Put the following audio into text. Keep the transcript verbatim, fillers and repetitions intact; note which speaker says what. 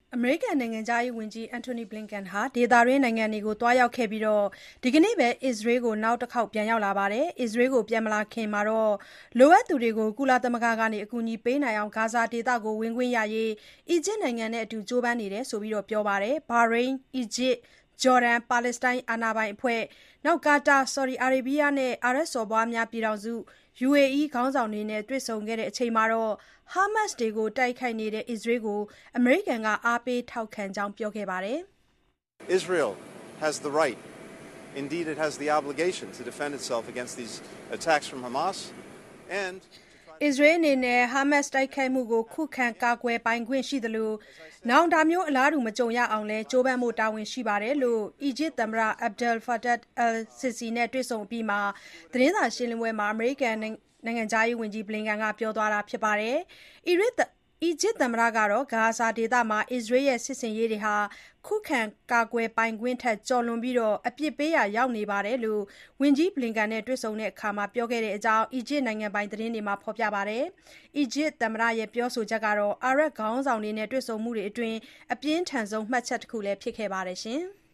Speaker 1: အမေရိကန်နိုင်ငံခြားရေးဝန်ကြီး Antony Blinken ဟာဒေသတွင်းနိုင်ငံတွေကိုသွားရောက်ခဲ့ပြီးဒီကနေ့ပဲအစ္စရေးကိုနောက်တစ်ခေါက်ပြန်ရောက်လာပါတယ်။ အစ္စရေးကိုပြန်မလာခင်မှာလိုအပ်သူတွေကို ကုလသမဂ္ဂက အကူအညီပေးနိုင်အောင် ဂါဇာဒေသကိုဝင်ခွင့်ရရေး အီဂျစ်နိုင်ငံနဲ့အတူကြိုးပမ်းနေတယ်လို့ပြောပါတယ်။ ဘာရိန်း၊ အီဂျစ်၊ ဂျော်ဒန်၊ ပါလက်စတိုင်းအာဏာပိုင်အဖွဲ့၊ ကာတာ၊ ဆော်ဒီအာရေဗျနဲ့ အာရပ်စော်ဘွားများပြည်ထောင်စု ယူအေအီး ခေါင်းဆောင်တွေနဲ့တွေ့ဆုံခဲ့ချိန်မှာ ဟာမတ်စ်တွေကိုတိုက်ခိုက်နေတဲ့အစ္စရေးကို အမေရိကန်က အားပေးထောက်ခံကြောင်းပြောခဲ့ပါတယ်
Speaker 2: ။ Israel has the right, indeed it has the obligation to defend itself against these attacks from Hamas and
Speaker 1: အစ္စရေးအနေနဲ့ဟာမတ်စ်တိုက်ခိုက်မှုကိုခုခံကာကွယ်ပိုင်ခွင့်ရှိသလို နောင်အလားတူမကြုံရအောင်ကြိုးပမ်းဖို့တာဝန်ရှိတယ်လို့ အီဂျစ်သမ္မတ Abdel Fattah al-Sisi နဲ့တွေ့ဆုံအပြီးသတင်းစာရှင်းလင်းပွဲမှာ အမေရိကန်နိုင်ငံခြားရေးဝန်ကြီး Blinken ကပြောသွားတာပါ။ အီဂျစ်သမ္မတကတော့ ဂါဇာဒေသမှာ အစ္စရေးရဲ့စစ်ဆင်ရေးတွေဟာ ခုခံကာကွယ်ပိုင်ခွင့်ထက်ကျော်လွန်ပြီး အပြစ်ပေးရာရောက်နေတယ်လို့ ဝန်ကြီး Blinken နဲ့တွေ့ဆုံရာမှာပြောခဲ့ကြောင်း အီဂျစ်နိုင်ငံပိုင်သတင်းတွေမှာဖော်ပြပါတယ်။ အီဂျစ်သမ္မတရဲ့ပြောဆိုချက်ဟာ အာရပ်ခေါင်းဆောင်တွေနဲ့တွေ့ဆုံမှုအတွင်း အပြင်းထန်ဆုံးမှတ်ချက်တခုဖြစ်ခဲ့ပါတယ်။